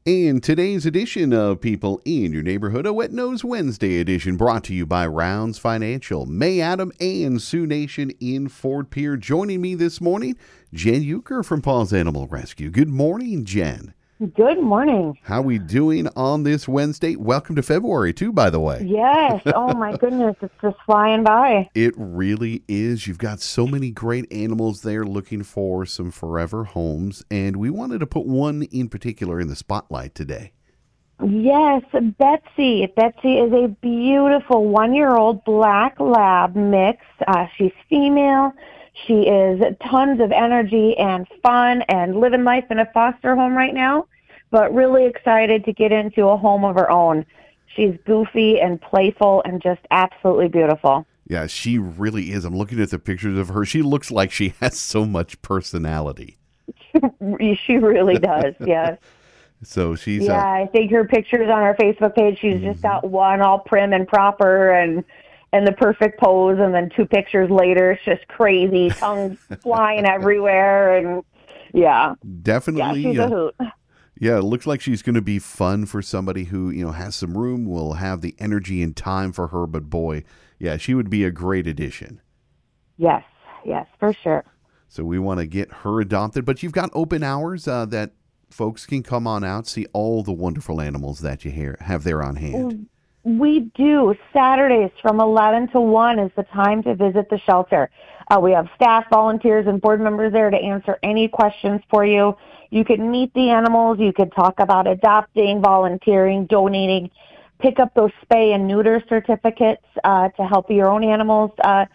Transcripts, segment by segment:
And today's edition of People in Your Neighborhood, a Wet Nose Wednesday edition, brought to you by Rounds Financial. May Adam and Sioux Nation in Fort Pierre. Joining me this morning, Jen Euchre from Paws Animal Rescue. Good morning, Jen. Good morning. How we doing on this Wednesday? Welcome to February, too, by the way. Yes. Oh, my goodness. It's just flying by. It really is. You've got so many great animals there looking for some forever homes, and we wanted to put one in particular in the spotlight today. Yes, Betsy. Betsy is a beautiful 1-year-old black lab mix. She's female. She is tons of energy and fun and living life in a foster home right now, but really excited to get into a home of her own. She's goofy and playful and just absolutely beautiful. Yeah, she really is. I'm looking at the pictures of her. She looks like she has so much personality. She really does, yes. So she's... Yeah, I think her pictures on her Facebook page, she's just got one all prim and proper and the perfect pose, and then 2 pictures later, it's just crazy, tongues flying everywhere, and yeah. Definitely. Yeah, she's a hoot. Yeah, it looks like she's going to be fun for somebody who, has some room, will have the energy and time for her, but boy, yeah, she would be a great addition. Yes, for sure. So we want to get her adopted, but you've got open hours that folks can come on out, see all the wonderful animals that you have there on hand. We do. Saturdays from 11 to 1 is the time to visit the shelter. We have staff, volunteers, and board members there to answer any questions for you. You can meet the animals. You can talk about adopting, volunteering, donating, pick up those spay and neuter certificates to help your own animals.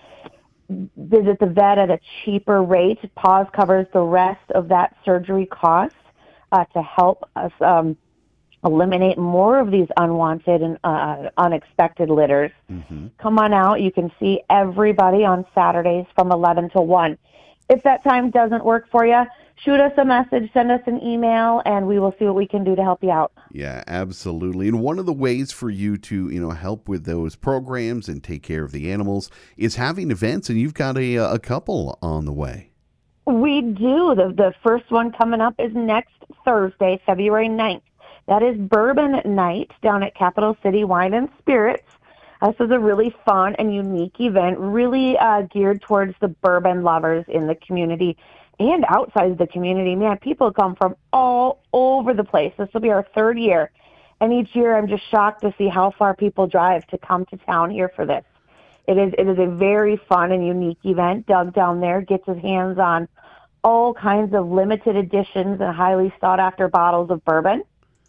Visit the vet at a cheaper rate. Paws covers the rest of that surgery cost to help us eliminate more of these unwanted and unexpected litters. Come on out. You can see everybody on Saturdays from 11 to 1. If that time doesn't work for you, shoot us a message, send us an email, and we will see what we can do to help you out. Yeah, absolutely. And one of the ways for you to, help with those programs and take care of the animals is having events, and you've got a couple on the way. We do. The first one coming up is next Thursday, February 9th. That is Bourbon Night down at Capital City Wine and Spirits. This is a really fun and unique event, really geared towards the bourbon lovers in the community and outside the community. Man, people come from all over the place. This will be our 3rd year. And each year I'm just shocked to see how far people drive to come to town here for this. It is a very fun and unique event. Doug down there gets his hands on all kinds of limited editions and highly sought after bottles of bourbon.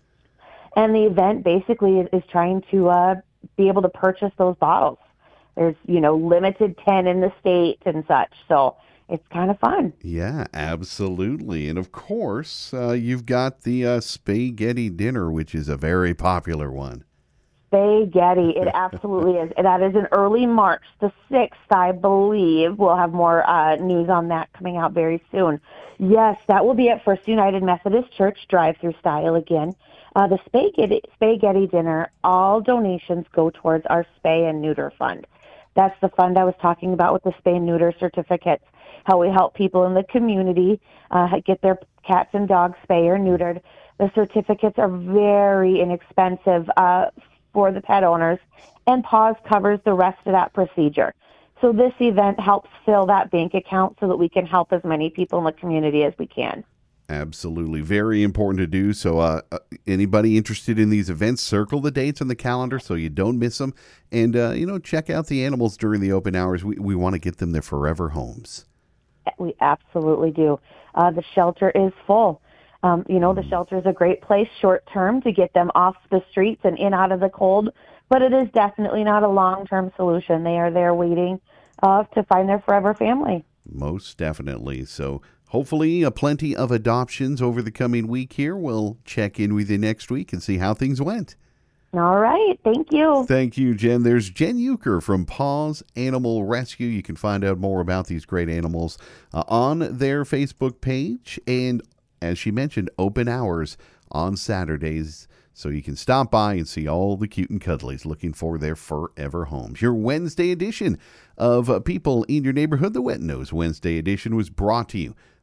And the event basically is trying to be able to purchase those bottles. There's, limited 10 in the state and such. So it's kind of fun. Yeah, absolutely. And of course, you've got the spaghetti dinner, which is a very popular one. Spaghetti, it absolutely is. That is in early March, the 6th, I believe. We'll have more news on that coming out very soon. Yes, that will be at First United Methodist Church, drive-through style again. The spaghetti dinner, all donations go towards our spay and neuter fund. That's the fund I was talking about with the spay and neuter certificates, how we help people in the community get their cats and dogs spay or neutered. The certificates are very inexpensive for the pet owners, and Paws covers the rest of that procedure. So this event helps fill that bank account so that we can help as many people in the community as we can. Absolutely. Very important to do. So anybody interested in these events, circle the dates on the calendar so you don't miss them. And, check out the animals during the open hours. We want to get them their forever homes. We absolutely do. The shelter is full. The shelter is a great place short term to get them off the streets and in out of the cold, but it is definitely not a long-term solution. They are there waiting to find their forever family. Most definitely. So hopefully plenty of adoptions over the coming week here. We'll check in with you next week and see how things went. All right. Thank you. Thank you, Jen. There's Jen Euchre from Paws Animal Rescue. You can find out more about these great animals on their Facebook page. And as she mentioned, open hours on Saturdays. So you can stop by and see all the cute and cuddlies looking for their forever homes. Your Wednesday edition of People in Your Neighborhood, the Wet Nose Wednesday edition, was brought to you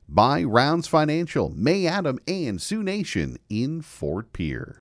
by Rounds Financial, May Adam, and Sioux Nation in Fort Pierre.